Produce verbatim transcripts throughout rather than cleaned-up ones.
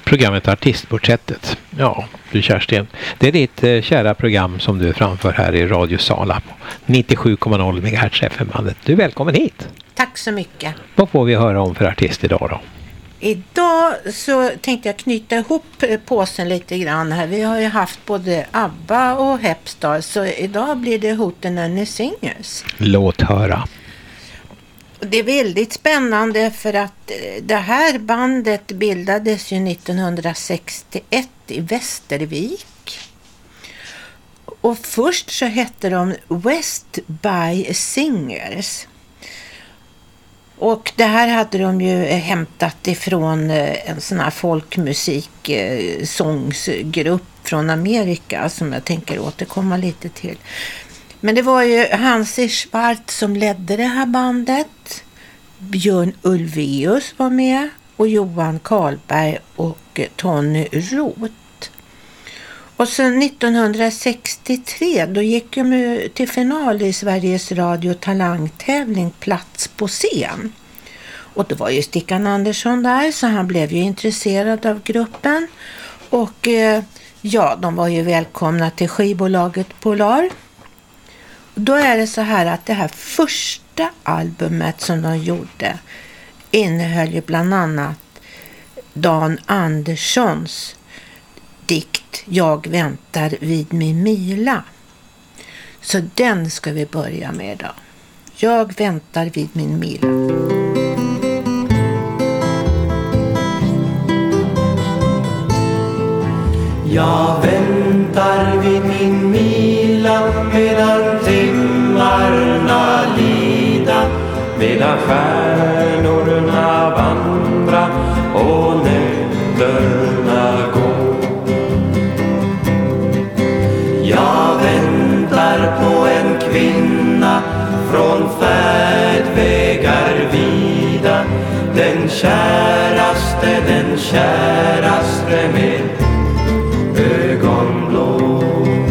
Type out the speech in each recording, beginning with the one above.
Programmet Artistporträttet. Ja, du Kerstin. Det är ditt eh, kära program som du framför här i Radio Sala på nittiosju komma noll megahertz F M-bandet. Du är välkommen hit. Tack så mycket. Vad får vi höra om för artist idag då? Idag så tänkte jag knyta ihop påsen lite grann här. Vi har ju haft både ABBA och Hepstar, så idag blir det Hootenanny Singers. Låt höra. Det är väldigt spännande för att det här bandet bildades ju nittonhundrasextioett i Västervik. Och först så hette de West By Singers. Och det här hade de ju hämtat ifrån en sån här folkmusik sångsgrupp från Amerika som jag tänker återkomma lite till. Men det var ju Hansi Schwartz som ledde det här bandet. Björn Ulvaeus var med och Johan Karlberg och Tony Roth. Och sen nittonhundrasextiotre då gick de till final i Sveriges Radio talangtävling Plats på scen. Och det var ju Stickan Andersson där, så han blev ju intresserad av gruppen. Och eh, ja, de var ju välkomna till skivbolaget Polar. Då är det så här att det här första albumet som de gjorde innehöll ju bland annat Dan Anderssons dikt Jag väntar vid min mila. Så den ska vi börja med idag. Jag väntar vid min mila. Jag väntar vid min mila medan timmarna lida, medan stjärnorna vandra och nätterna gå. Jag väntar på en kvinna från färdvägar vida, den käraste, den käraste med ögonblå.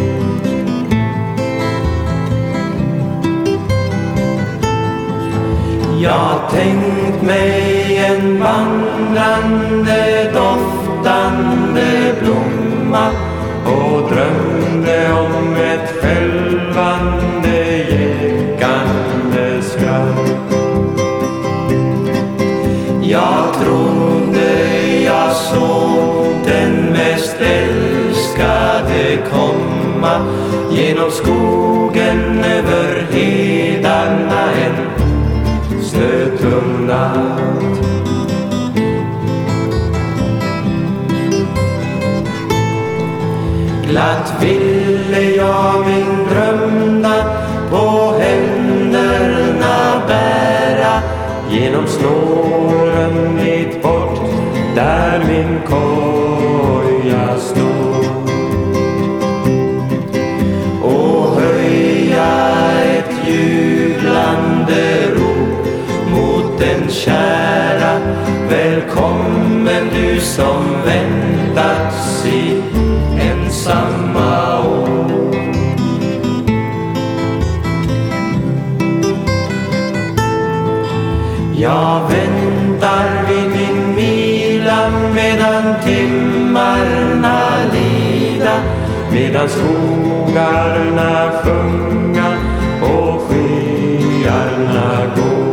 Jag tänkt mig en vandrande, doftande blomma och drömde om ett skälvande, jäckande skratt. Jag trodde jag såg den mest älskade komma genom skogen över hedarna en snötung natt. Glatt ville jag min drömda på händerna bära genom snåren mitt bort där min koja stod, och höja ett jublande rop mot den kära. Välkommen du som väntats i ensamma år. Jag väntar vid min mila medan timmarna lida, medan skogarna sjunga och skyarna gå.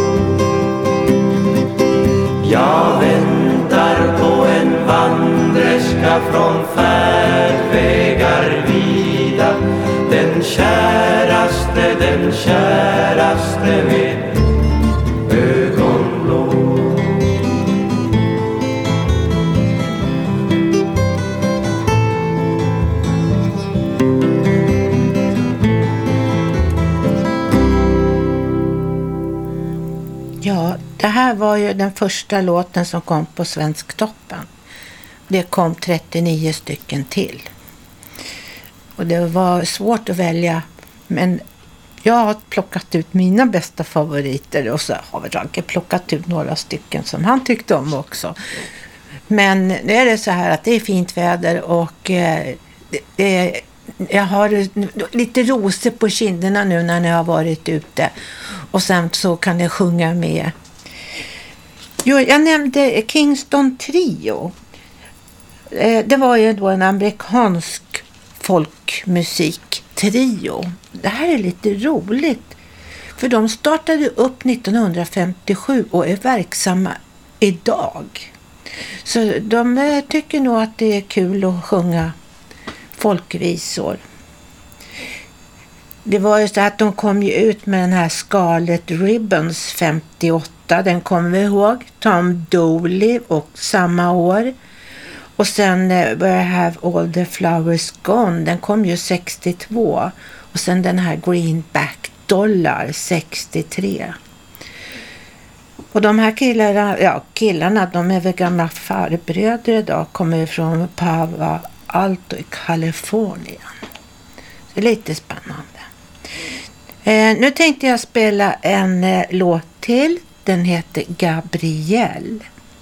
Jag väntar på en vandrerska från färdvägar vida, den käraste, den käraste med ögonblå. Ja, det här var ju den första låten som kom på Svensktoppen. Det kom trettionio stycken till. Och det var svårt att välja, men jag har plockat ut mina bästa favoriter och så har Ragge plockat ut några stycken som han tyckte om också. Men nu är det så här att det är fint väder och eh, det, det, jag har lite rosor på kinderna nu när ni har varit ute. Och sen så kan jag sjunga med. Jo, jag nämnde Kingston Trio. Eh, det var ju då en amerikansk folkmusiktrio. Det här är lite roligt. För de startade upp nittonhundrafemtiosju och är verksamma idag. Så de eh, tycker nog att det är kul att sjunga folkvisor. Det var ju så att de kom ju ut med den här Scarlet Ribbons femtioåtta. Den kommer vi ihåg. Tom Dooley och samma år. Och sen uh, Where Have All the Flowers Gone. Den kom ju sextiotvå. Och sen den här Greenback Dollar sextiotre. Och de här killarna, ja, killarna, de är väl gamla farbröder idag. Kommer från Palo Alto i Kalifornien. Det är lite spännande. Eh, nu tänkte jag spela en eh, låt till. Den heter Gabrielle.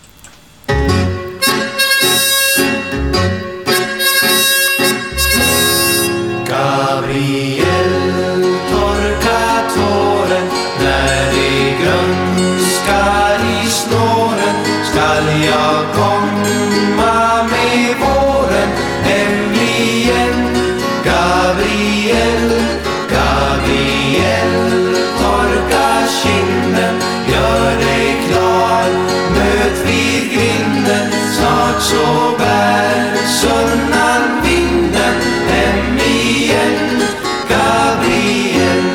Gabrielle, torka tåren när det grönskar i snåren. Skall jag komma med våren hem igen? Gabrielle, Gabrielle, torka kinden, gör dig klar, möt vid grinden. Snart så bär sunnan vinden hem igen, Gabrielle.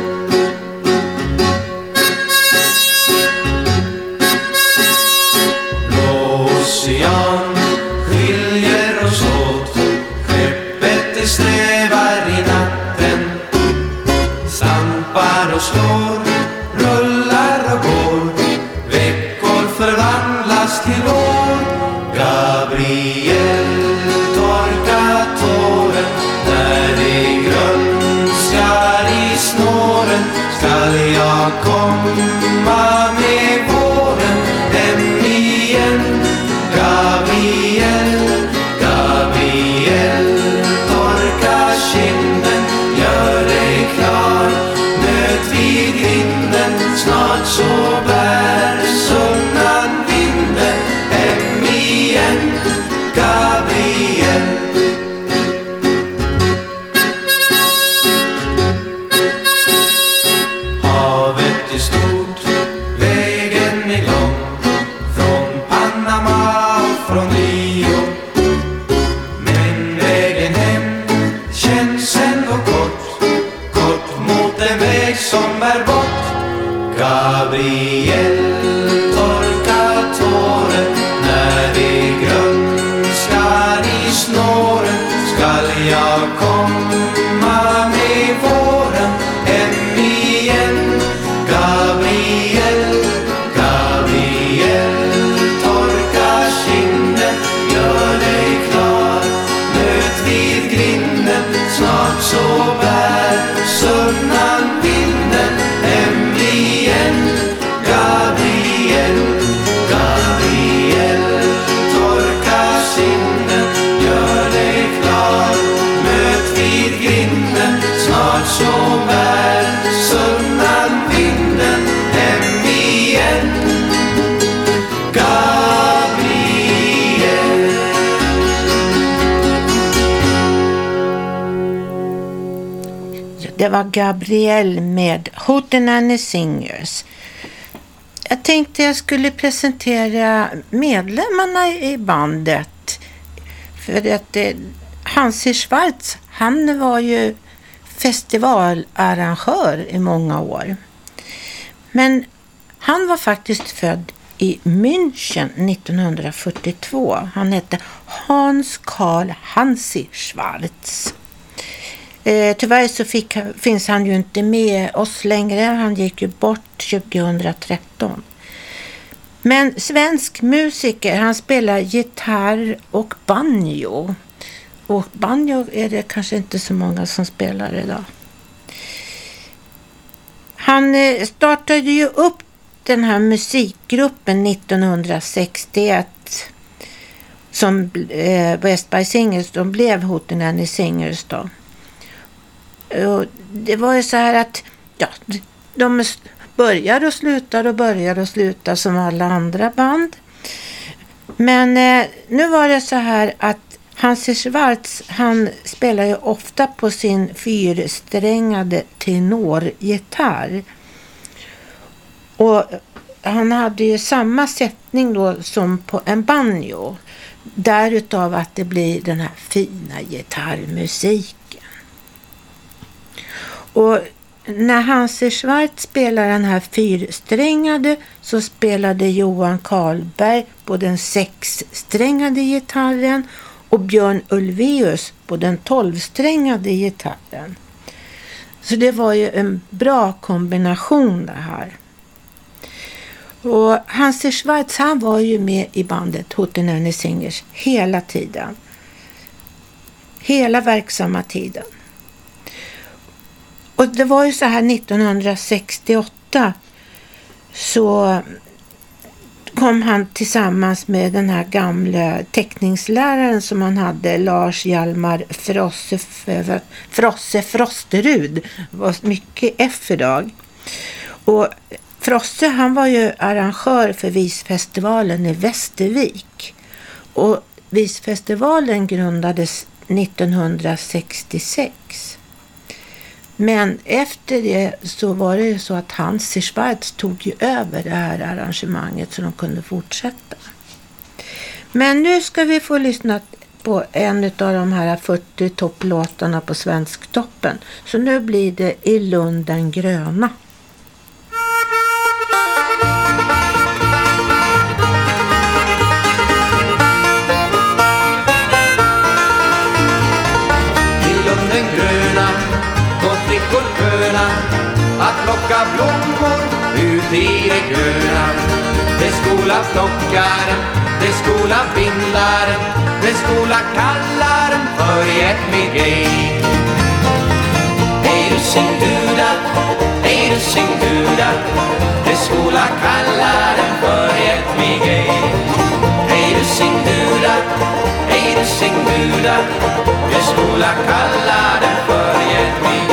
Blå ocean skiljer oss åt, skeppet det strävar i natten, stampar och slår, rullar och går, veckor förvandlas till år. Gabrielle, torka tåren när det grönskar i snåren. Skall jag komma med våren hem igen? Gabrielle, Gabrielle, torka kinden, gör dig klar, möt vid grinden. Snart så bär sunnan vinden hem igen, Gabrielle. Havet är stort, vägen är lång, från Panama och från Rio. Men vägen hem känns ändå kort, kort mot en väg som bär bort. Gabrielle, torka tåren när det grönskar i snåren. Skall jag komma med våren hem igen? Gabrielle, Gabrielle, torka kinden, gör dig klar, möt vid grinden. Snart så bär sunnan vinden hem igen, Gabrielle, Gabrielle, torka kinden, gör dig klar, möt vid grinden. Snart så bär sunnan vinden hem igen, Gabrielle. Det var Gabrielle med Hootenanny Singers. Jag tänkte jag skulle presentera medlemmarna i bandet. För att det, Hansi Schwarz, han var ju festivalarrangör i många år. Men han var faktiskt född i München nittonhundrafyrtiotvå. Han hette Hans Karl Hansi Schwarz. Eh, tyvärr så fick, finns han ju inte med oss längre. Han gick ju bort tjugohundratretton. Men svensk musiker, han spelar gitarr och banjo. Och banjo är det kanske inte så många som spelar idag. Han eh, startade ju upp den här musikgruppen nittonhundrasextioett som eh, West by Singers, de blev Hootenanny Singers då. Och det var ju så här att ja, de börjar och slutar och börjar och slutar som alla andra band. Men eh, nu var det så här att Hasse Schwartz, han spelar ju ofta på sin fyrsträngade tenorgitarr. Och han hade ju samma sättning då som på en banjo. Därutav att det blir den här fina gitarrmusiken. Och när Hasse Schwartz spelar den här fyrsträngade så spelade Johan Karlberg på den sexsträngade gitarren och Björn Ulvaeus på den tolvsträngade gitarren. Så det var ju en bra kombination det här. Och Hasse Schwartz, han var ju med i bandet Hootenanny Singers hela tiden. Hela verksamma tiden. Och det var ju så här nittonhundrasextioåtta så kom han tillsammans med den här gamla teckningsläraren som han hade, Lars Hjalmar Frosse, Frosse Frosterud. Det var mycket F idag. Och Frosse, han var ju arrangör för Visfestivalen i Västervik. Och Visfestivalen grundades nittonhundrasextiosex. Men efter det så var det ju så att Hasse Schwartz tog ju över det här arrangemanget så de kunde fortsätta. Men nu ska vi få lyssna på en av de här fyrtio topplåtarna på Svensktoppen. Så nu blir det I Lund den gröna. Att plocka blommor ut i det gröna. Det skola plockaren, det skola bindaren, det skola kallaren för ett migej. Hej du sin guda, hej du sin guda, det skola kallaren för ett migej. Hej du sin guda, hej du sin guda, det skola kallaren för ett migej.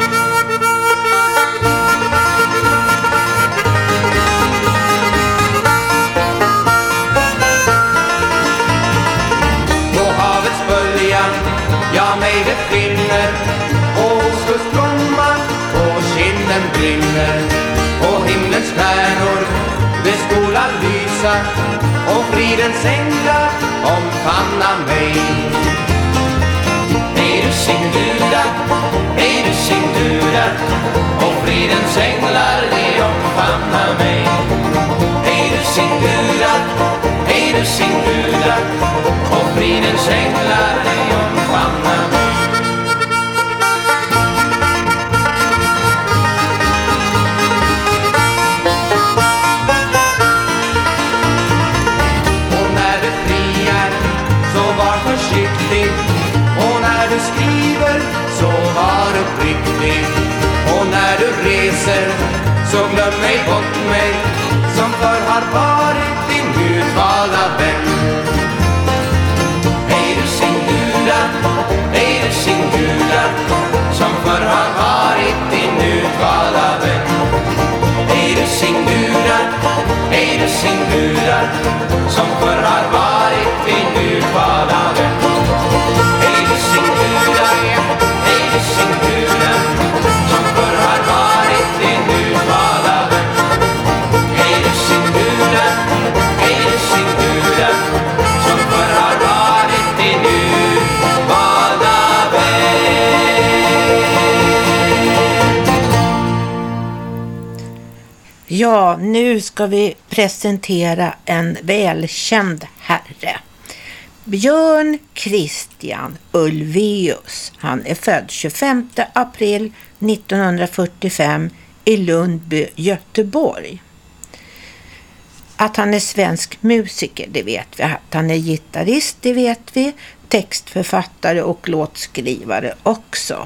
Ja, mig det finner och oskusströmmar och kinden brinner och himlens stjärnor det skola lysa och fridens änglar omfamna mig. Hej du sin guda, hej du sin guda och fridens änglar de omfamna mig. Hej du sin guda, hej du sin guda och fridens änglar de omfamna mig. Och när du friar så var försiktig, och när du skriver så var uppriktig, och när du reser så glöm mig bort mig som förr har varit din utvalda vän. Hej du sin guda, hej du sin guda som förr har varit din utvalda vän. Hej du sin guda, hej du sin guda som förr har varit din utvalda vän. Hej du sin guda, hej du sin guda som förr har varit din utvalda vän. Hej du sin guda, hej du sin guda som förr har varit din utvalda vän. Ja, nu ska vi presentera en välkänd herre. Björn Christian Ulvaeus. Han är född tjugofemte april nittonhundrafyrtiofem i Lundby, Göteborg. Att han är svensk musiker, det vet vi. Att han är gitarrist, det vet vi. Textförfattare och låtskrivare också.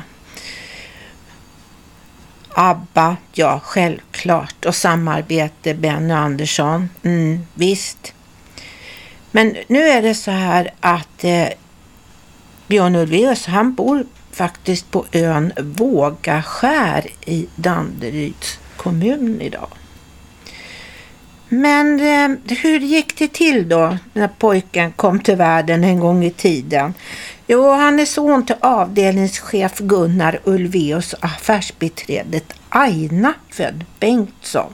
ABBA, ja självklart. Och samarbete Benny Andersson, mm, visst. Men nu är det så här att eh, Björn Ulvaeus, han bor faktiskt på ön Vågaskär i Danderyds kommun idag. Men eh, hur gick det till då när pojken kom till världen en gång i tiden? Jo, han är son till avdelningschef Gunnar Ulvaeus och affärsbiträdet Aina född Bengtsson.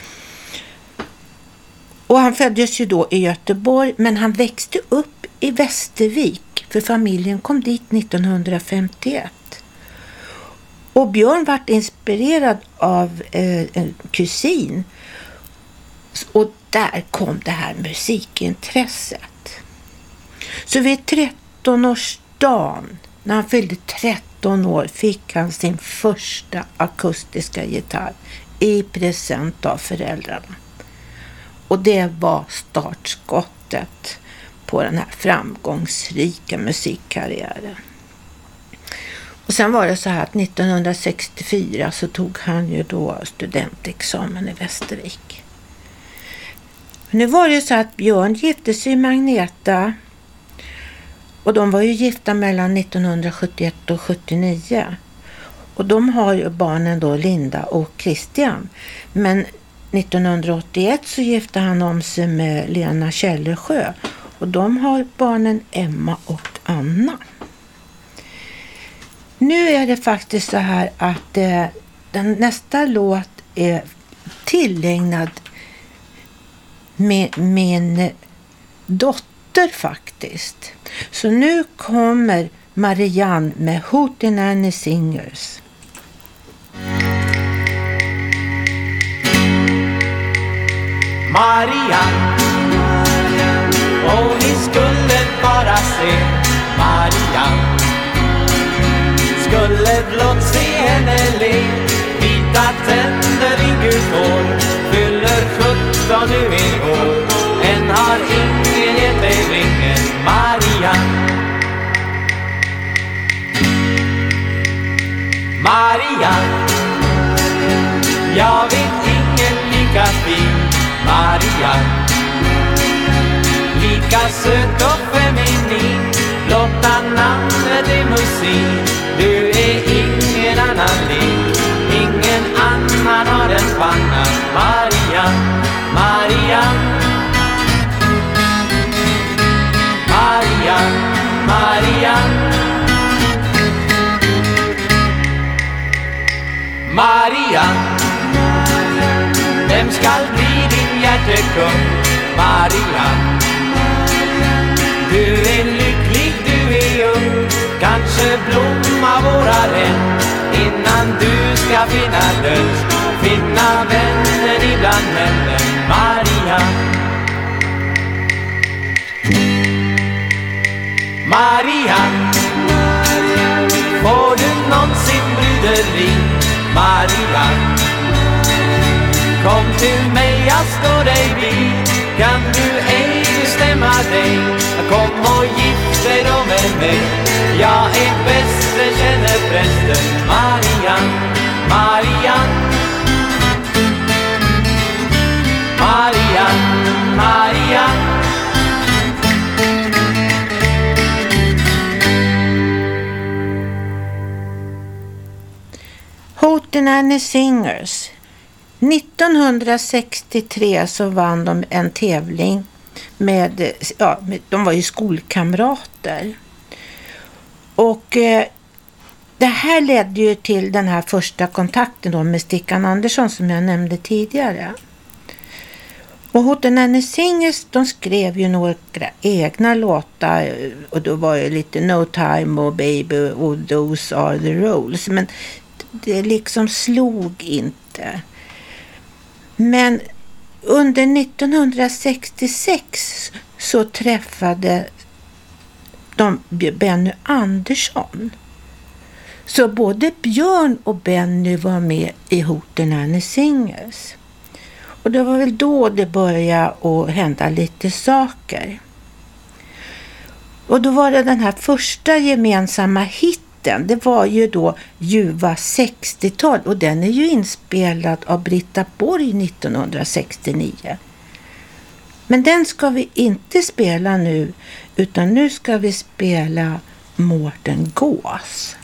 Och han föddes ju då i Göteborg, men han växte upp i Västervik för familjen kom dit nittonhundrafemtioett. Och Björn var inspirerad av eh, en kusin. Och där kom det här musikintresset. Så vid trettonårsdagen, när han fyllde tretton år, fick han sin första akustiska gitarr i present av föräldrarna. Och det var startskottet på den här framgångsrika musikkarriären. Och sen var det så här att nittonhundrasextiofyra så tog han ju då studentexamen i Västervik. Nu var det ju så att Björn gifte sig med Agneta. Och de var ju gifta mellan nittonhundrasjuttioett och sjuttionio. Och de har ju barnen då Linda och Christian. Men nittonhundraåttioett så gifte han om sig med Lena Källersjö. Och de har barnen Emma och Anna. Nu är det faktiskt så här att eh, den nästa låt är tillägnad med min dotter faktiskt. Så nu kommer Marianne med Hootenanny Singers. Marianne, och ni skulle bara se Marianne. Skulle blott se henne le, vita tänder i gult hår, fyller sjutton nu i år. Än har ingen gett dig ringen, Marianne. Marianne, jag vet ingen lika fin, Marianne. Lika söt och feminin, blotta namnet är musik. Du är ingen annan lik, ingen annan har en panna, Marianne, Marianne. Marianne, Marianne. Marianne, vem skall bli din hjärtekung, Marianne? Du är lycklig, du är ung, kanske blomma våra än, innan du ska finna lust, finna vänner ibland männen, Marianne. Marianne, får du någonsin bryderi, Marianne? Kom till mig, jag står dig vid, kan du ej bestämma dig? Kom och gift dig då med mig, jag är bäste, känner prästen, Marianne, Marianne. Marianne, Marianne. Hootenanny Singers. nittonhundrasextiotre så vann de en tävling med, ja, de var ju skolkamrater. Och eh, det här ledde ju till den här första kontakten då med Stickan Andersson som jag nämnde tidigare. Och Hootenanny Singers, de skrev ju några egna låtar och då var ju lite No Time och Baby och Those Are The Rules, men det liksom slog inte. Men under nittonhundrasextiosex så träffade de Benny Andersson. Så både Björn och Benny var med i Hootenanny Singers. Och det var väl då det började att hända lite saker. Och då var det den här första gemensamma hitten. Det var ju då ljuva sextiotal och den är ju inspelad av Britta Borg nittonhundrasextionio. Men den ska vi inte spela nu, utan nu ska vi spela Mårten Gås.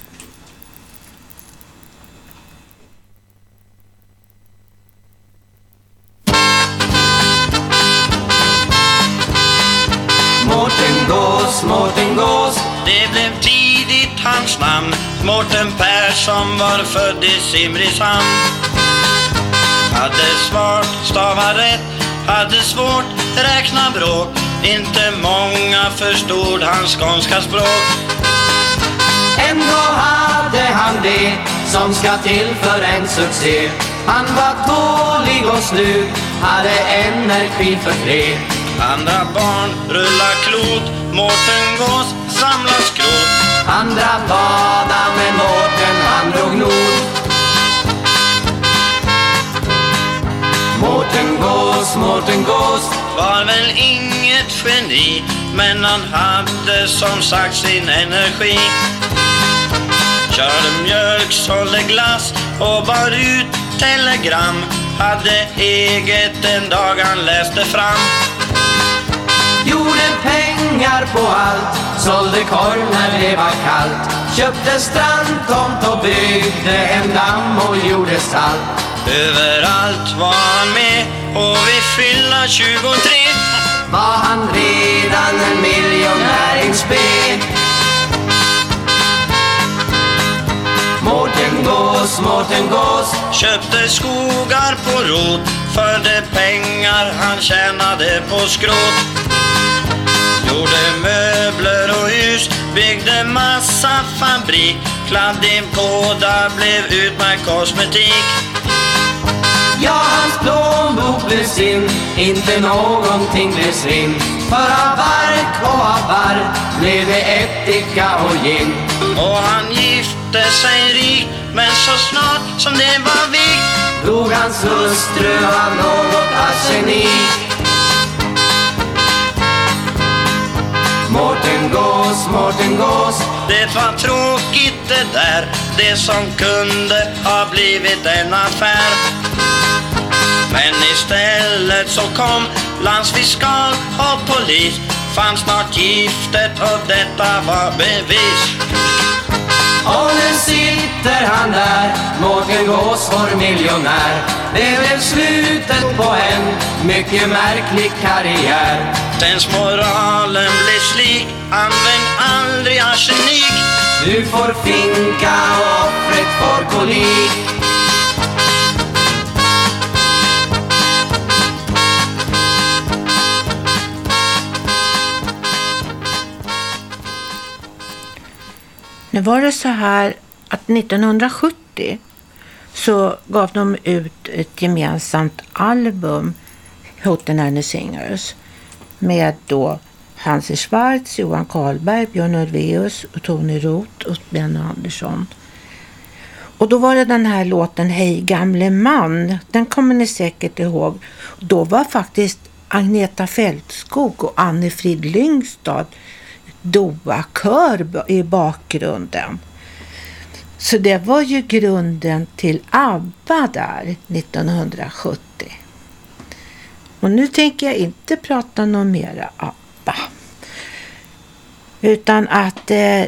Gås, Mårten Gås. Det blev tidigt hans namn. Mårten Persson var född i Simrishamn. Hade svårt stava rätt, hade svårt räkna bråk. Inte många förstod hans skånska språk. Ändå hade han det som ska till för en succé. Han var tålig och snygg, hade energi för tre. Andra barn rullar klot, Mårten Gås samlar skrot. Andra bada med Mårten, han drog nord. Mårten Gås, Mårten Gås var väl inget geni, men han hade som sagt sin energi. Körde mjölk, sålde glass och bar ut telegram. Hade eget en dag han läste fram. Gjorde pengar på allt, sålde korv när det var kallt. Köpte strandtomt och byggde en damm och gjorde salt. Överallt var han med och vid fylla tjugotre var han redan en miljonär in spe. Mårten Gås, Mårten Gås köpte skogar på rot för de pengar han tjänade på skrot. Gjorde möbler och hus, byggde massa fabrik. Kladdimkåda blev utmärkt kosmetik. Ja, hans plånbok blev sin, inte någonting blev svinn. För av bark och av barr blev det ättika och gin. Och han gifte sig rik, men så snart som det var vikt dog hans hustru av något arsenik. Mårten Gås, Mårten Gås det var tråkigt det där, det som kunde ha blivit en affär. Men istället så kom landsfiskal och polis. Fann snart giftet och detta var bevis. Och nu sitter han där, Mårten Gås vår miljonär. Det blev slutet på en mycket märklig karriär. Dens moralen blir slik, använd aldrig arsenik. Du får finka och offret får kolik. Nu var det så här att nittonhundrasjuttio så gav de ut ett gemensamt album, Hootenanny Singers, med då Hansi Schwarz, Johan Karlberg, Björn Ulvaeus och Tony Roth och Benny Andersson. Och då var det den här låten Hej gamle man, den kommer ni säkert ihåg. Då var faktiskt Agneta Fältskog och Anne-Frid Lyngstad Doa-kör i bakgrunden. Så det var ju grunden till ABBA där nittonhundrasjuttio. Och nu tänker jag inte prata något mera ABBA. Utan att eh,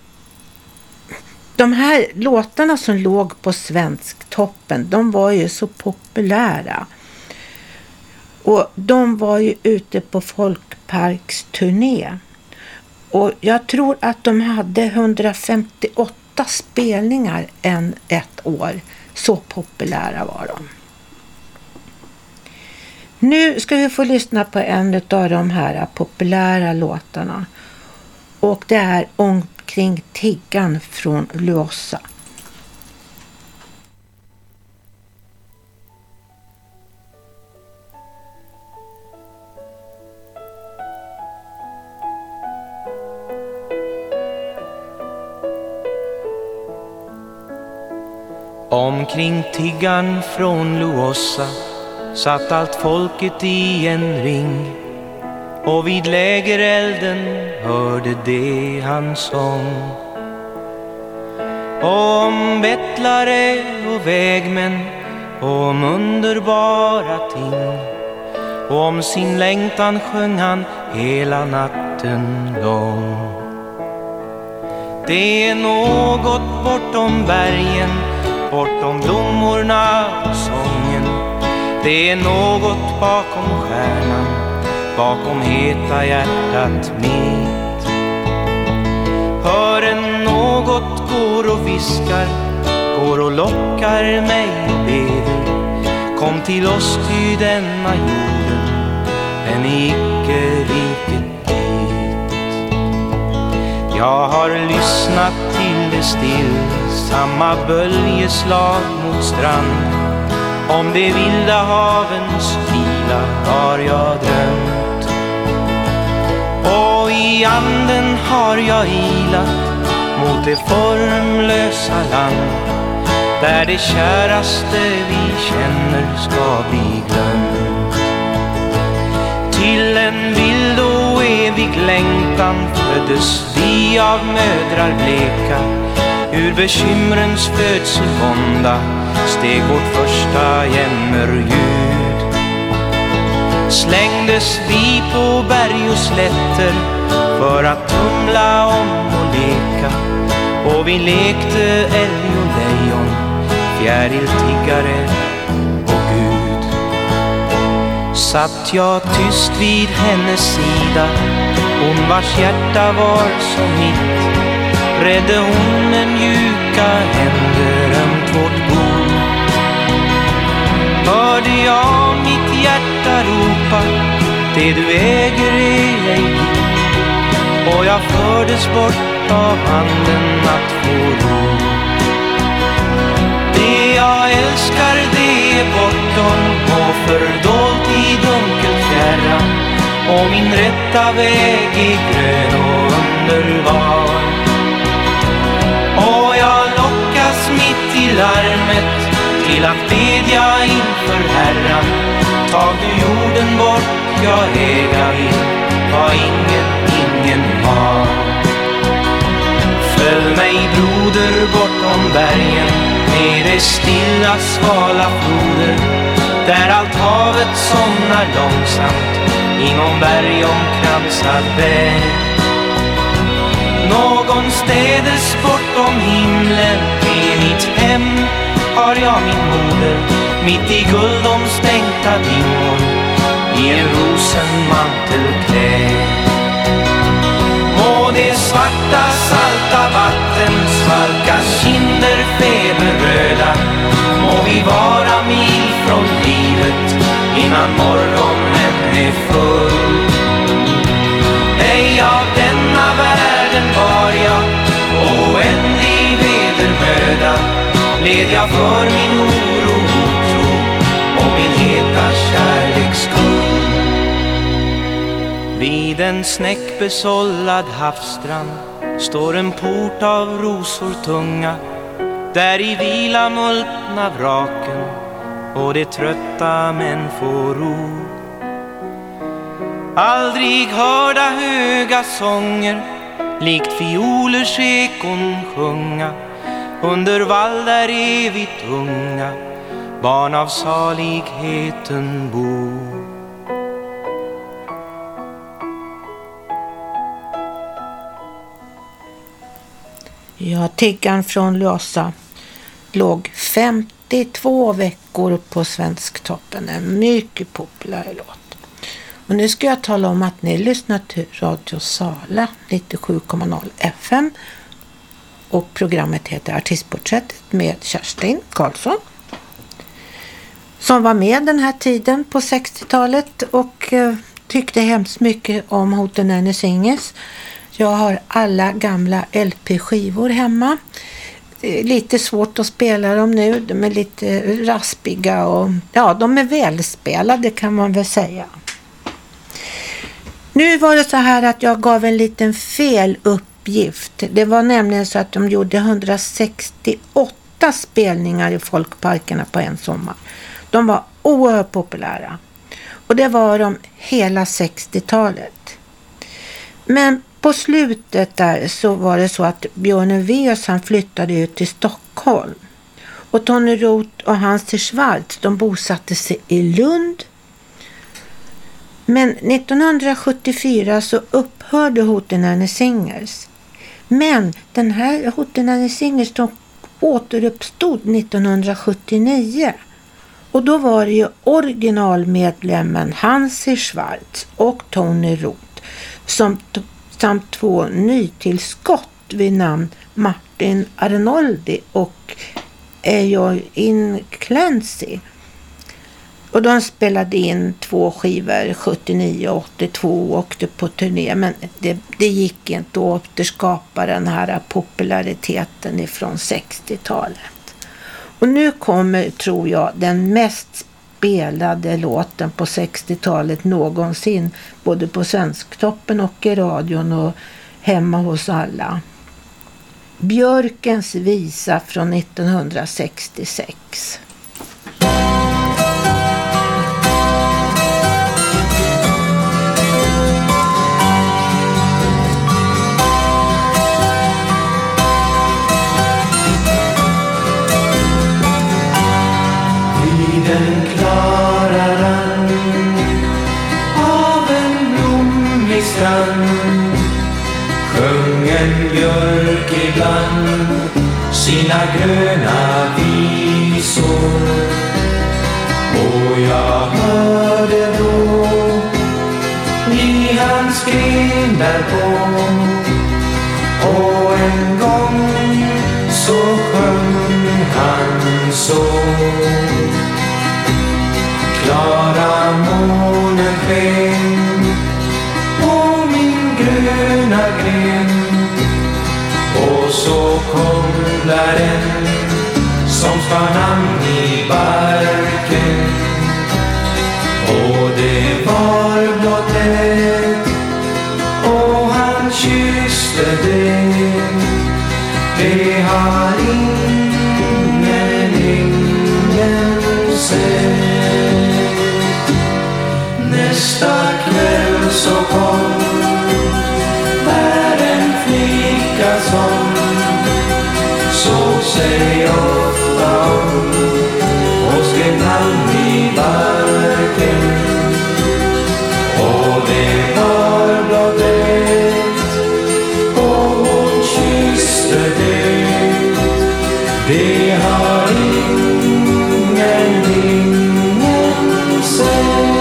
de här låtarna som låg på Svensktoppen, de var ju så populära. Och de var ju ute på folkparksturné. Och jag tror att de hade hundrafemtioåtta spelningar än ett år. Så populära var de. Nu ska vi få lyssna på en av de här populära låtarna. Och det är Omkring tiggan från Luossa. Omkring tiggan från Luossa satt allt folket i en ring, och vid lägerelden hörde det hans sång. Om bettlare och vägmän, och om underbara ting, och om sin längtan sjöng han hela natten lång. Det är något bortom bergen, bortom blommorna och sången. Det är något bakom stjärnan, bakom heta hjärtat med. fiskar går och lockar mig och beder. Kom till oss ty denna jorden, den är icke riket dit. Jag har lyssnat till det still, samma böljeslag mot strand. Om det vilda havens vila har jag drömt. Och i anden har jag ilat mot det formlösa land, där det käraste vi känner ska bli glömt. Till en vild och evig längtan föddes vi av mödrar bleka. Ur bekymrens födselvånda steg vårt första jämmerljud. Slängdes vi på berg och slätter för att tumla om och leka. Och vi lekte älg och lejon, fjäriltiggare och Gud. Satt jag tyst vid hennes sida, hon vars hjärta var som mitt. Rädde hon med mjuka händer ömt vårt bord. Hörde jag mitt hjärta ropa, det du äger är ej ditt. Och jag fördes bort av handen att få ro. Det jag älskar det är bortom och fördolt i dunkelt fjärran. Och min rätta väg är grön och underbar. Och jag lockas mitt i larmet till att bedja inför Herran. Tag du jorden bort, jag äga vill vad ingen, ingen har. Följ mig broder bortom bergen med det stilla svala floder, där allt havet somnar långsamt inom berg omkransad berg. Någonstädes bortom himlen är mitt hem, har jag min moder, mitt i guld omstänkta dimmor, i en rosenmantel klädd. Må det svarta salta vatten svalka kinder feberröda. Må vi vara mil från livet innan morgonen är full. Ej av denna världen var jag oändlig vedermöda. Led jag för min oro och tro och min heta kärleks skull. Vid en snäckbesållad havsstrand står en port av rosor tunga. Där i vila multna vraken och det trötta män får ro. Aldrig hörda höga sånger likt fiolers ekon sjunga. Under vall där evigt unga barn av saligheten bor. Ja, Tiggan från Lhasa låg femtiotvå veckor på Svensktoppen. En mycket populär låt. Och nu ska jag tala om att ni lyssnar till Radio Sala nittiosju komma noll F M. Och programmet heter Artistporträttet med Kerstin Karlsson, som var med den här tiden på sextiotalet och eh, tyckte hemskt mycket om Hootenanny Singers. Jag har alla gamla L P-skivor hemma. Lite svårt att spela dem nu. De är lite raspiga och ja, de är välspelade kan man väl säga. Nu var det så här att jag gav en liten fel uppgift. Det var nämligen så att de gjorde hundrasextioåtta spelningar i folkparkerna på en sommar. De var oerhört populära. Och det var de hela sextiotalet. Men på slutet där så var det så att Björn Ulvaeus han flyttade ut till Stockholm. Och Tony Roth och Hans Schwartz de bosatte sig i Lund. Men nittonhundrasjuttiofyra så upphörde Hootenanny Singers. Men den här Hootenanny Singers de återuppstod nittonhundrasjuttionio. Och då var det ju originalmedlemmen Hans Schwartz och Tony Roth som t- samt två nytillskott vid namn Martin Arnoldi och Eoin Clancy. Och de spelade in två skivor sjuttionio och åttiotvå och åkte på turné. Men det, det gick inte att återskapa den här populariteten ifrån sextiotalet. Och nu kommer, tror jag, den mest spelade låten på sextiotalet någonsin. Både på Svensktoppen och i radion och hemma hos alla. Björkens visa från nittonhundrasextiosex. Den klara rand av en blommig strand sjöng en björk ibland sina gröna visor, och jag hörde då i hans gren därpå, och en gång så sjöng han så. Klara månen sken på min gröna gren, och så kom där en som ska namn i barken, och det var blott ett, och han kysste det. Det har ingen ingen sett. Nästa kväll så kom där en flicka som såg sig ofta om och skrev namn i barken, och det var blott ett, och hon kysste det. Det har ingen ingen sett.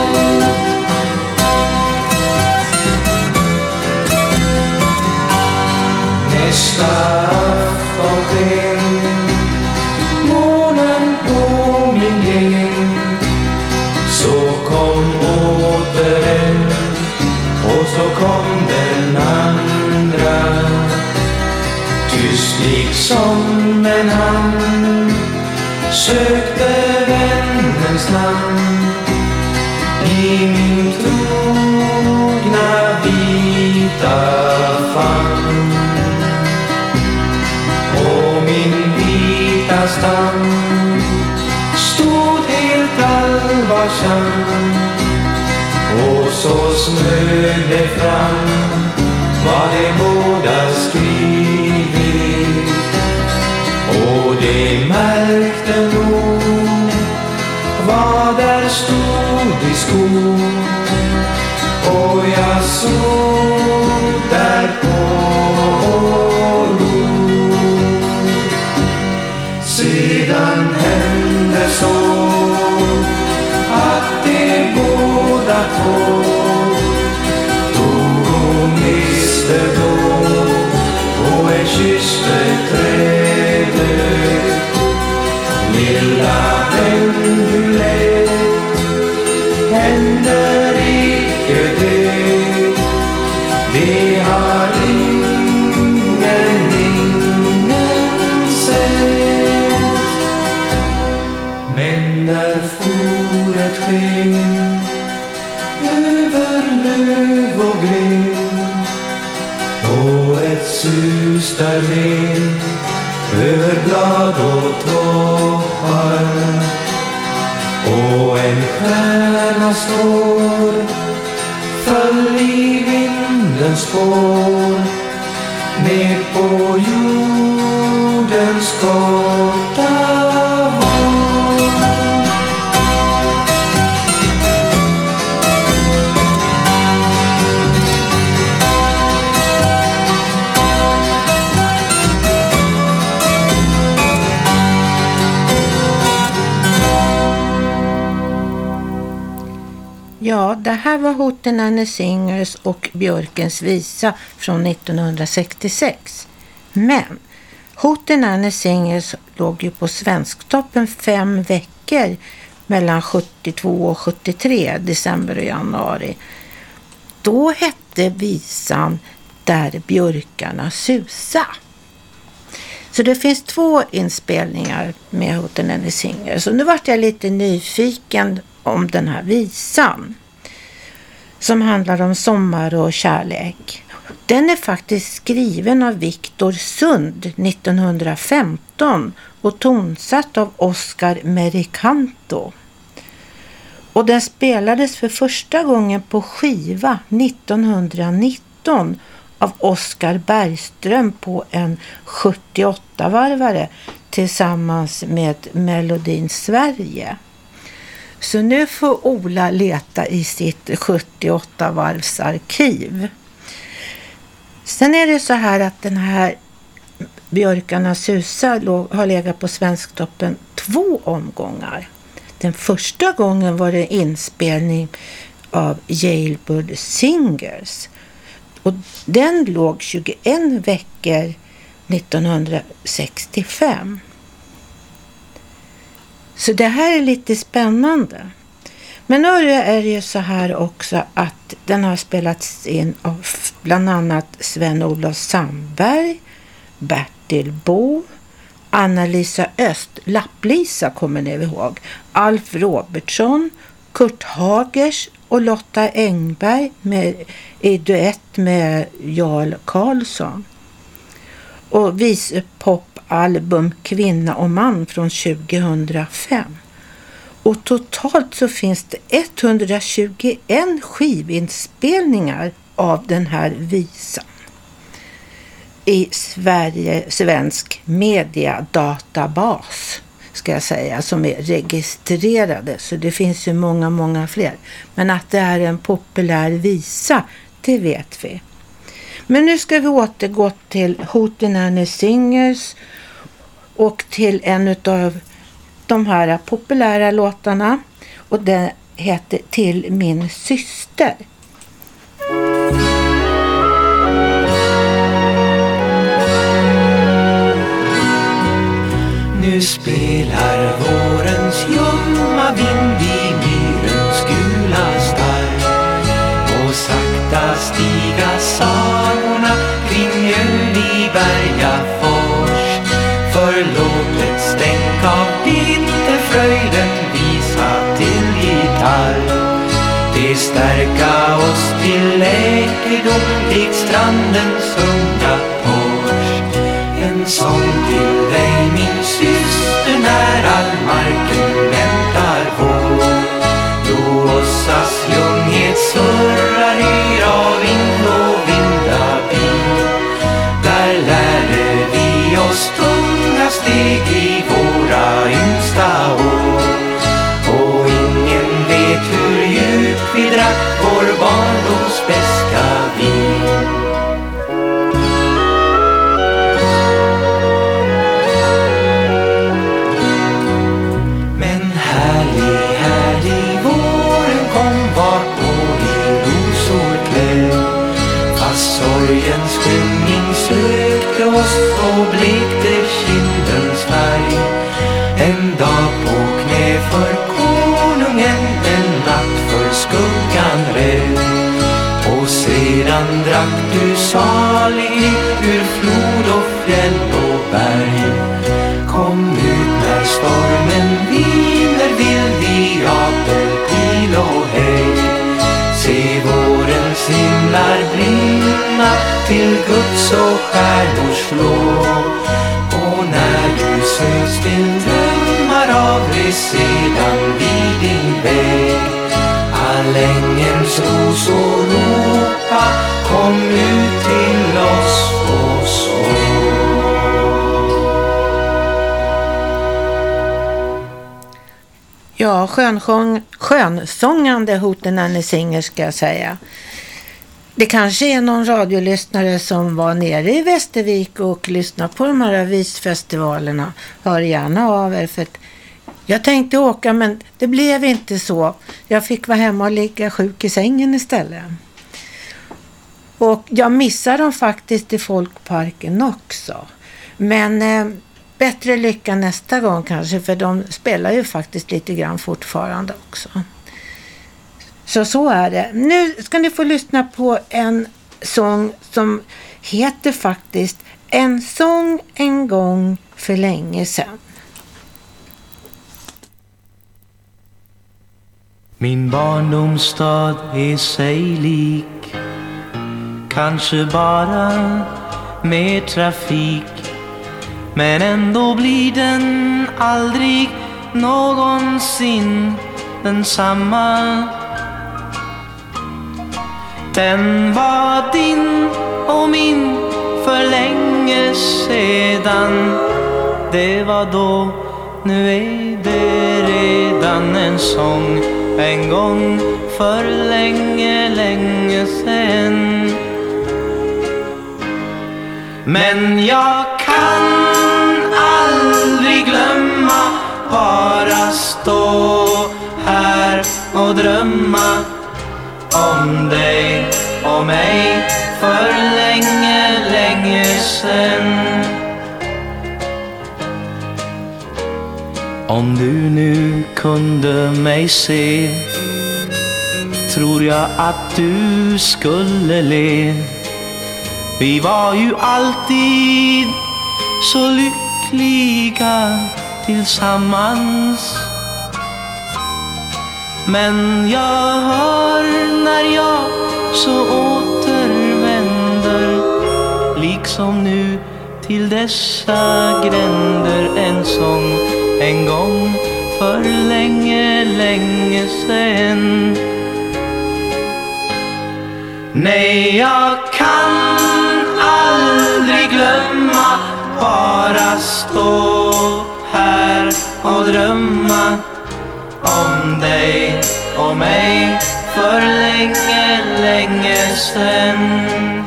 Nästa afton sken månen på min gren, så kom åter en, och så kom den andra. Tyst liksom en hand sökte vännens namn i min trogna vita famn. Och min vita stam stod helt allvarsam, och så smög det fram vad de båda skrivit. Och de märkte nog vad där stod i skon, och jag såg därpå och log. Sedan hände så att de båda två tog och miste då, och en kysste träde. Lilla vän, hur lätt händer icke det. Det har ingen, ingen sett. Men där for ett sken över löv och gren, och ett sus där len över blad och toppar, och en stjärna står föll i vindens spår ner på jordens korta vår. Ja, det här var Hootenanny Singers och Björkens visa från nittonhundrasextiosex. Men Hootenanny Singers låg ju på Svensktoppen fem veckor mellan sjuttiotvå och sjuttiotre, december och januari. Då hette visan Där björkarna susa. Så det finns två inspelningar med Hootenanny Singers. Så nu vart jag lite nyfiken om den här visan som handlar om sommar och kärlek. Den är faktiskt skriven av Viktor Sund nittonhundrafemton och tonsatt av Oscar Mericanto. Och den spelades för första gången på skiva nittonhundranitton av Oscar Bergström på en sjuttioåtta-varvare tillsammans med Melodin Sverige. Så nu får Ola leta i sitt sjuttioåtta-varvsarkiv. Sen är det så här att den här Björkarna susa har legat på Svensktoppen två omgångar. Den första gången var det inspelning av Jailbird Singers. Och den låg tjugoen veckor nittonhundrasextiofem. Så det här är lite spännande. Men nu är det ju så här också att den har spelats in av bland annat Sven-Olof Sandberg, Bertil Bo, Anna-Lisa Öst, Lapplisa kommer ni ihåg, Alf Robertsson, Kurt Hagers och Lotta Engberg med, i duett med Jarl Karlsson. Och vispopalbum Kvinna och man från tjugohundrafem. Och totalt så finns det etthundratjugoen skivinspelningar av den här visan i Sverige, svensk mediadatabas ska jag säga, som är registrerade. Så det finns ju många, många fler. Men att det är en populär visa, det vet vi. Men nu ska vi återgå till Hootenanny Singers och till en av de här populära låtarna. Och den heter Till min syster. Nu spelar vårens ljumma vind i myrens gula starr, och sakta stiga sagorna kring ön i Bergafors. Förlåtet stänk av vinterfröjden visa till gitarr. Det stärka oss till läkedom likt strandens unga torsk. En sång till dig min syster när all marken väntar vår. Då ossas ljunghet surrar er av vind och vilda bin. Där lärde vi oss tunga steg i våra yngsta år. Och ingen vet hur djupt vi drack vår barndoms beska vin. Sorgens skymning sökte oss och blekte kindens färg. En dag på knä för konungen, en natt för skuggan rädd. Och sedan drack du salig ur flod och fjäll och berg. Kom ut när stormen viner vild i apel, pil och hej. Se vårens himlar brinna till Guds och stjärnors lov. Och när du söks till drömmar avres sedan vid din väg. All ängens ros och ropa, kom ut till oss och sov. Ja, skönsång, skönsångande Hootenanny Singers ska jag säga. Det kanske är någon radiolyssnare som var nere i Västervik och lyssnade på de här visfestivalerna. Hör gärna av er, för att jag tänkte åka men det blev inte så. Jag fick vara hemma och ligga sjuk i sängen istället. Och jag missade dem faktiskt i Folkparken också. Men eh, bättre lycka nästa gång kanske, för de spelar ju faktiskt lite grann fortfarande också. Så så är det. Nu ska ni få lyssna på en sång som heter faktiskt En sång en gång för länge sedan. Min barndomsstad är sig lik, kanske bara med trafik, men ändå blir den aldrig någonsin densamma. Den var din och min för länge sedan. Det var då, nu är det redan en sång en gång för länge, länge sen. Men jag kan aldrig glömma, bara stå här och drömma om dig och mig för länge, länge sen. Om du nu kunde mig se, tror jag att du skulle le. Vi var ju alltid så lyckliga tillsammans. Men jag hör när jag så återvänder, liksom nu till dessa gränder, en sång en gång för länge, länge sen. Nej, jag kan aldrig glömma, bara stå här och drömma om dig och mig för länge, länge sen.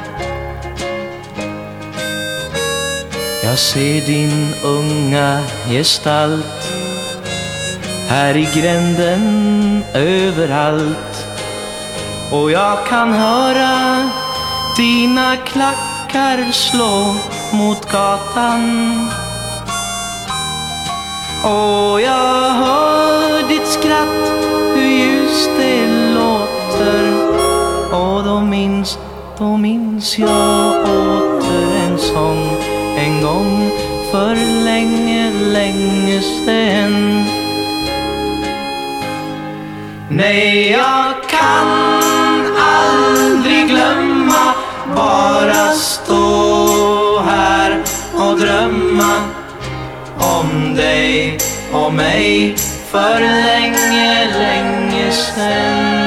Jag ser din unga gestalt här i gränden överallt, och jag kan höra dina klackar slå mot gatan. Och jag hör ditt skratt, hur ljust det låter. Och då minns, då minns jag åter en sång en gång för länge, länge sen. Nej, jag kan aldrig glömma, bara stå här och drömma om dig och mig för länge, länge sen.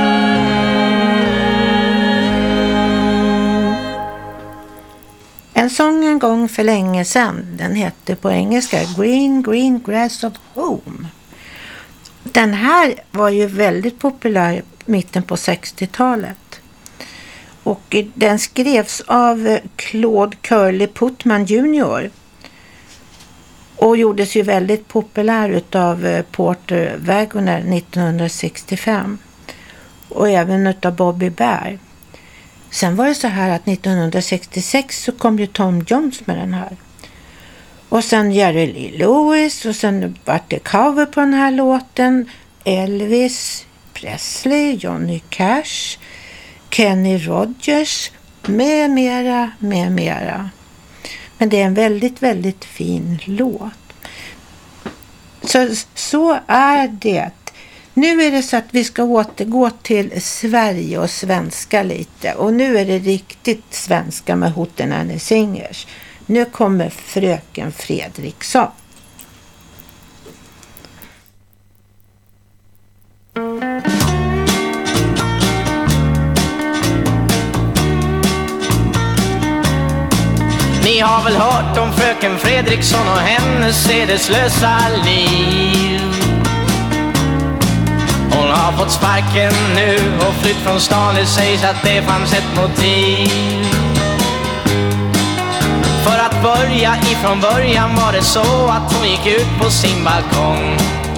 En sång en gång för länge sedan, den hette på engelska Green Green Grass of Home. Den här var ju väldigt populär i mitten på sextiotalet. Och den skrevs av Claude Curly Putman junior och gjordes ju väldigt populär utav Porter Wagoner nittonhundrasextiofem och även utav Bobby Bear. Sen var det så här att nittonhundrasextiosex så kom ju Tom Jones med den här. Och sen Jerry Lee Lewis, och sen var det cover på den här låten. Elvis Presley, Johnny Cash, Kenny Rogers, med mera, med mera. Men det är en väldigt, väldigt fin låt. Så, så är det. Nu är det så att vi ska återgå till Sverige och svenska lite. Och nu är det riktigt svenska med Hootenanny Singers. Nu kommer Fröken Fredriksson. Ni har väl hört om Fröken Fredriksson och hennes sedeslösa liv. Hon har fått sparken nu och flytt från stan. Det sägs att det fanns ett motiv. För att börja ifrån början var det så att hon gick ut på sin balkong.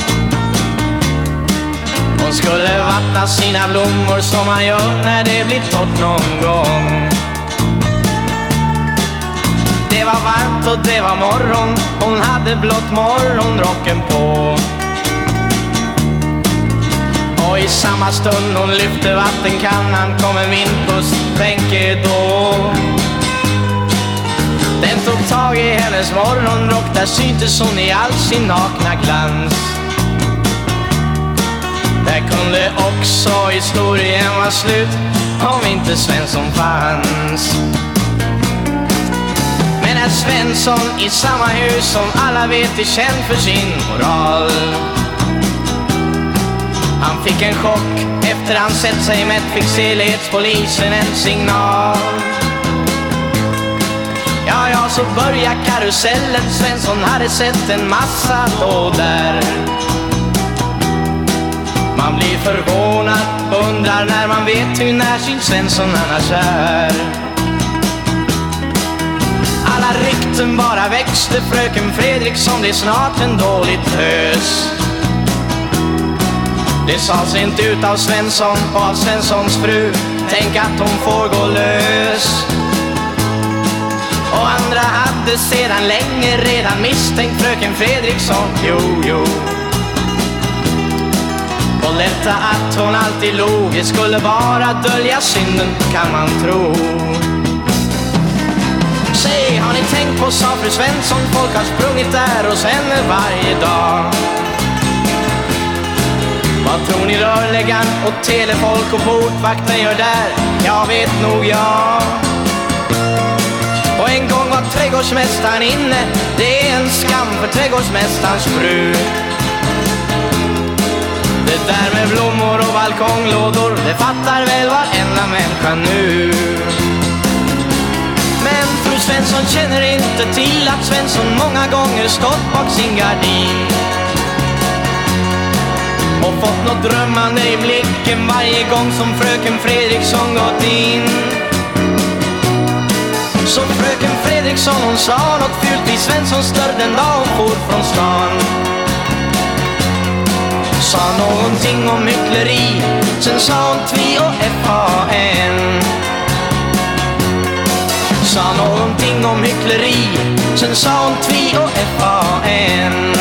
Hon skulle vattna sina blommor som man gör när det blir torrt någon gång. Det var varmt och det var morgon. Hon hade blott morgonrocken på. Och i samma stund hon lyfte vattenkannan kom en vindpust, tänker då. Den tog tag i hennes morgonrock, där syntes hon i all sin nakna glans. Där kunde också historien vara slut om inte Svensson fanns. Men är Svensson i samma hus som alla vet är känd för sin moral. Han fick en chock efter han sett sig mätt, fick sedlighetspolisen en signal. Ja, ja, så börjar karusellen. Svensson hade sett en massa lådor. Man blir förvånad, undrar när man vet hur närsynt Svensson annars är. Alla rykten bara växte, fröken Fredriksson blev snart en dålig tös. Det sades inte ut av Svensson och av Svenssons fru, tänk att hon får gå lös. Och andra hade sedan länge redan misstänkt fröken Fredriksson, jo, jo. Och lätta att hon alltid log, det skulle bara dölja synden kan man tro. Säg, har ni tänkt på, sa fru Svensson, folk har sprungit där hos henne varje dag. Vad tror ni rörläggaren och telefolk och portvakten gör där? Jag vet nog jag. Och en gång var trädgårdsmästaren inne, det är en skam för trädgårdsmästarens fru. Det där med blommor och balkonglådor, det fattar väl varenda människa nu. Men fru Svensson känner inte till att Svensson många gånger stått bak sin gardin och fått något drömmande i blicken varje gång som fröken Fredriksson gått in. Så fröken Fredriksson hon sa något fult i Svenssons dörr den dag hon for från stan. Sa någonting om hyckleri, sen sa hon tvi och F A N. Sa någonting om hyckleri, sen sa hon tvi och F A N.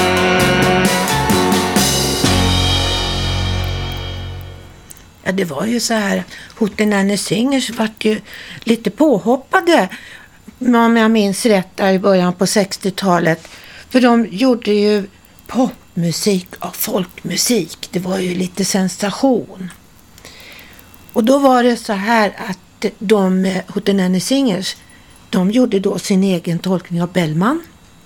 Ja, det var ju så här, Hootenanny Singers vart ju lite påhoppade, om jag minns rätt, där i början på sextiotalet. För de gjorde ju popmusik och folkmusik. Det var ju lite sensation. Och då var det så här att de Hootenanny Singers, de gjorde då sin egen tolkning av Bellman.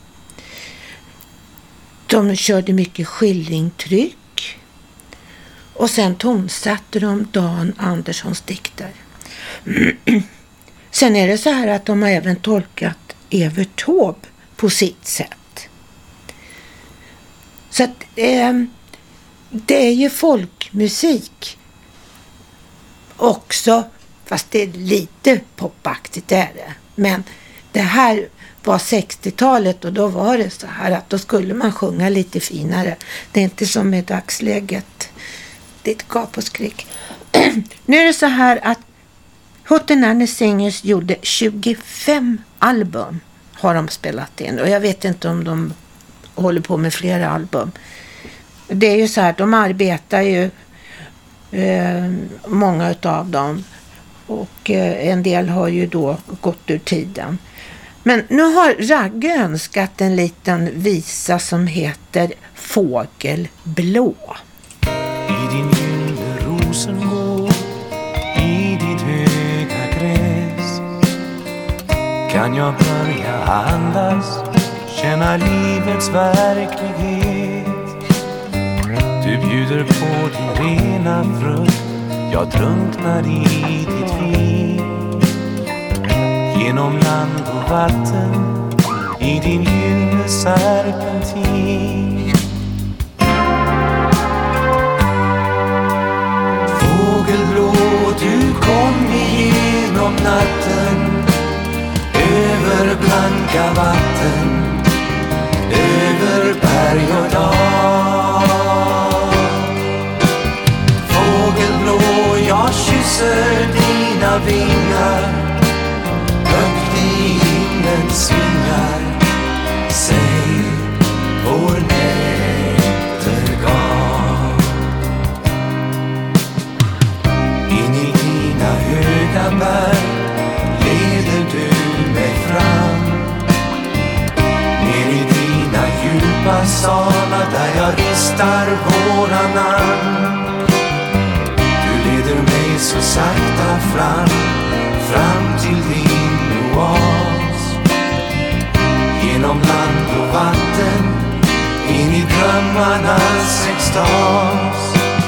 De körde mycket skillingtryck. Och sen tonsatte de Dan Anderssons dikter. Sen är det så här att de har även tolkat Evert Taube på sitt sätt. Så att eh, det är ju folkmusik också, fast det är lite popaktigt är det. Men det här var sextiotalet och då var det så här att då skulle man sjunga lite finare. Det är inte som i dagsläget. Det är ett gap och skrik. Nu är det så här att Hootenanny Singers gjorde tjugofem album har de spelat in. Och jag vet inte om de håller på med flera album. Det är ju så här, de arbetar ju eh, många utav dem. Och eh, en del har ju då gått ur tiden. Men nu har Ragge önskat en liten visa som heter Fågelblå. I din gyllene rosengård, i ditt höga gräs, kan jag börja andas, känna livets verklighet. Du bjuder på din rena frukt, jag drunknar i ditt vin. Genom land och vatten, i din gyllene serpentin. Fågelblå, du kom igenom natten, över blanka vatten, över berg och dal. Fågelblå, jag kysser dina vingar, högt i himlen svingar. någonstans.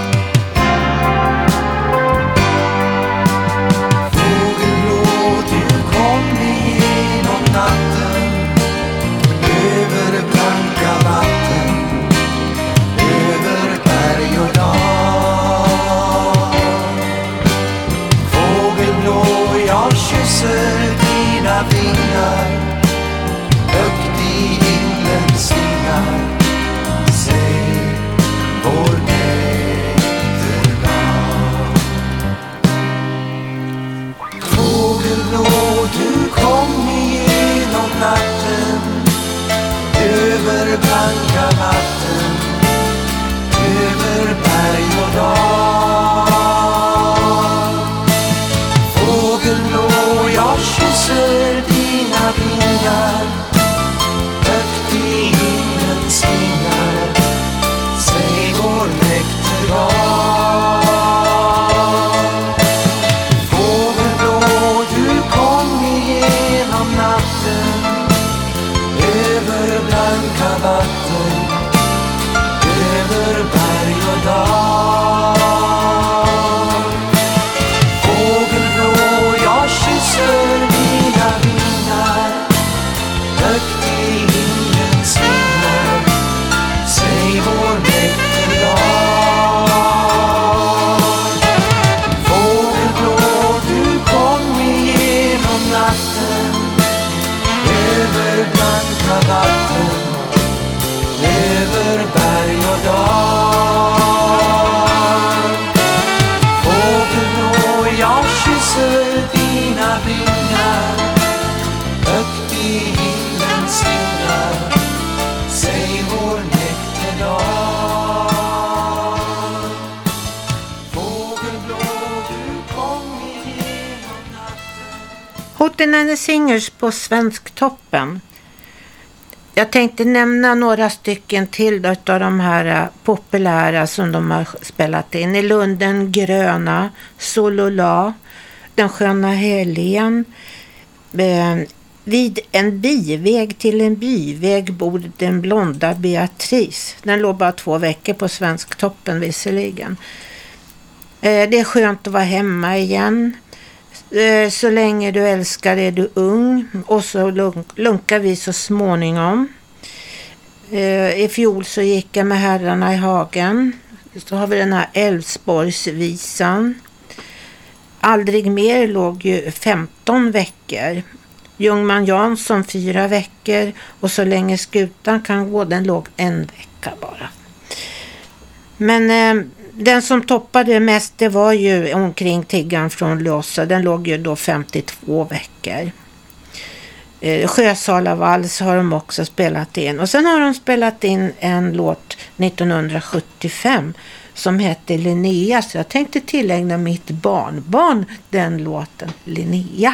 Fågelblå, du kom igenom natten, över blanka vatten, över berg och dal. Fågelblå, jag kysser dina vingar, högt i himlens vingar. Säg vår näkterdag. Fågelblå, du kom igenom natten, över blanka vatten, över berg och dal. Fågelblå, jag kysser dina vingar, högt i himlens vingar. Säg vår näkterdag. Fågelblå, du kom igenom natten, över blanka vatten, över berg och dal. Fågelblå, jag kysser dina vingar, högt i himlens vingar. Säg vår näkterdag. Fågelblå, du kom igenom natten, över blanka vatten, över berg och dal. Fågelblå, jag kysser dina vingar, högt i himlens vingar. Säg vår näkterdag. Fågelblå, du kom igenom natten. Hootenanny Singers på Svensktoppen. Jag tänkte nämna några stycken till av de här populära som de har spelat in. I Lunden gröna, Solola, Den sköna Helen, eh, Vid en biväg till en byväg bor den blonda Beatrice. Den låg bara två veckor på Svensktoppen visserligen. Eh, det är skönt att vara hemma igen. Eh, så länge du älskar är du ung. Och så lunk- lunkar vi så småningom. Eh, I fjol så gick jag med herrarna i hagen. Så har vi den här Älvsborgsvisan. Aldrig mer låg ju femton veckor. Ljungman Jansson fyra veckor. Och så länge skutan kan gå, den låg en vecka bara. Men eh, den som toppade mest, det var ju Omkring tiggan från Låsa. Den låg ju då femtiotvå veckor. Eh, Sjösalavals har de också spelat in. Och sen har de spelat in en låt nittonhundrasjuttiofem som hette Linnea. Så jag tänkte tillägna mitt barnbarn den låten, Linnea.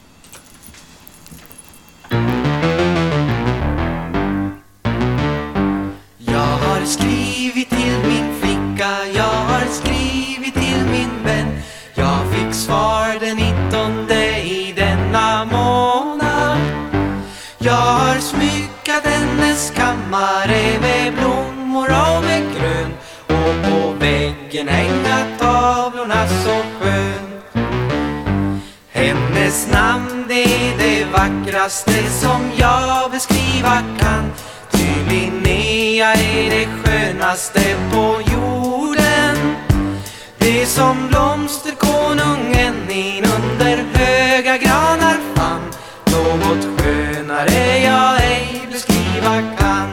Jag har skrivit till min flicka, jag har skrivit till min vän. Jag fick svar den nittonde i denna månad. Jag har smyckat hennes kammare med blommor och med grön. Och på väggen hänga tavlorna så skönt. Hennes namn det är det vackraste som jag beskriva kan. Ty Linnea är det skönaste på jorden. Det är som blomsterkonungen in under höga granar fann. Något skönare jag ej beskriva kan.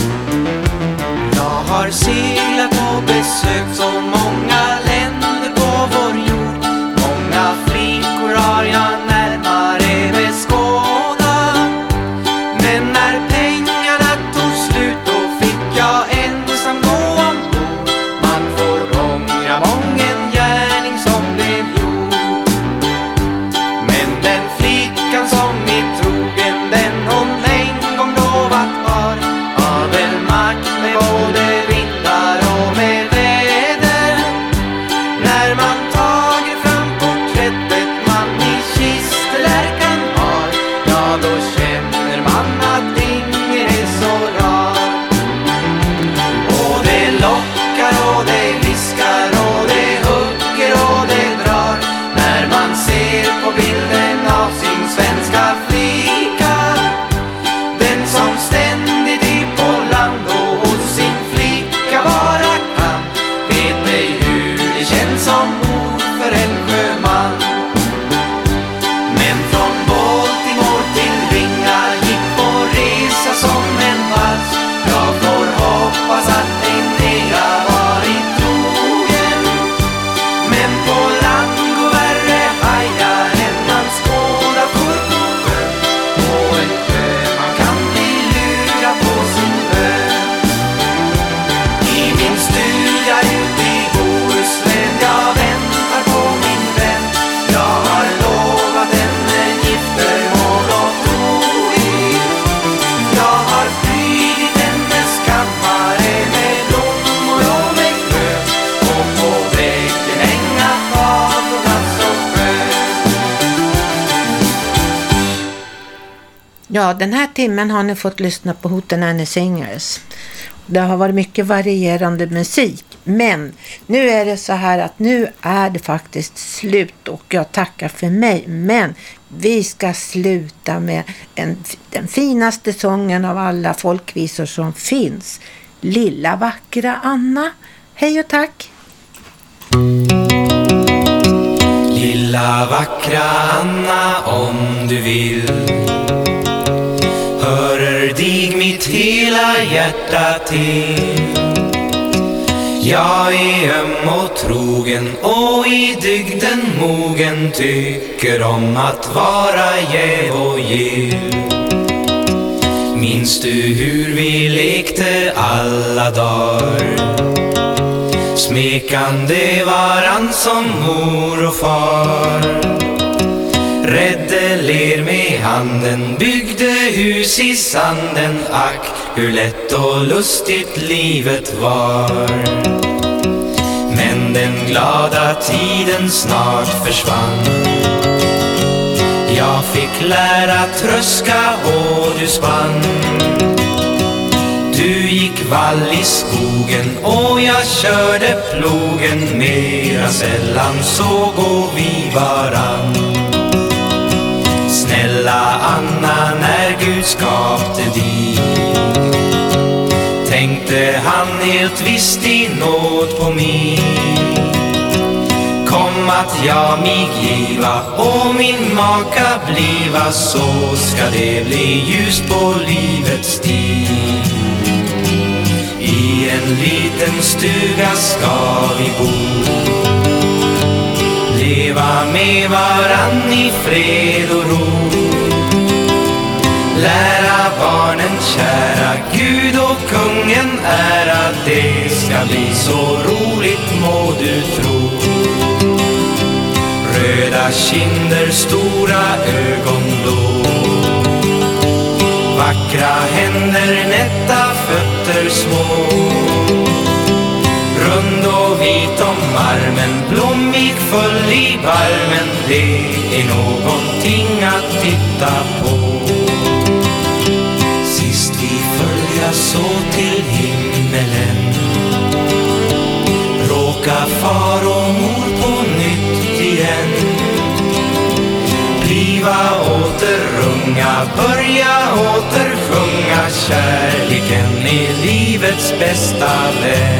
Jag har seglat och besökt så många länder på vår jord. Många flickor har jag närmare beskådat. Men när pengarna tog slut då fick jag ensam gå ombord. Man får ångra mången gärning som blev gjord. Men den flickan som är trogen, den hon en gång lovat har, har väl makt med både vindar och med väder. När man tager fram porträttet man i kistelärkan har, ja då känner man att ingen är så rar. Och det lockar Ja, den här timmen har ni fått lyssna på Hootenanny Singers. Det har varit mycket varierande musik. Men nu är det så här att nu är det faktiskt slut och jag tackar för mig. Men vi ska sluta med en, den finaste sången av alla folkvisor som finns. Lilla vackra Anna. Hej och tack! Lilla vackra Anna, om du vill, hörer dig mitt hela hjärta till. Jag är öm och trogen och i dygden mogen, tycker om att vara jäv och gill. Minns du hur vi lekte alla dagar, smekande varann som mor och far. Rädde ler med handen, byggde hus i sanden. Ack, hur lätt och lustigt livet var. Men den glada tiden snart försvann. Jag fick lära tröska och du spann. Du gick vall i skogen och jag körde plogen. Mera sällan så går vi varann. Snälla Anna, när Gud skapte dig, tänkte han helt visst i nåd på mig. Kom att jag mig giva och min maka bliva, så ska det bli ljust på livets stig. I en liten stuga ska vi bo, leva med varann i fred och ro. Lära barnen kära Gud och kungen ära, det ska bli så roligt må du tro. Röda kinder, stora ögon blå, vackra händer, nätta fötter små. Rund och vit om armen, blommig full i barmen, det är någonting att titta på. Sist vi följa så till himmelen, råka far och mor på nytt igen. Bliva åter unga, börja åter sjunga, kärleken är livets bästa vän.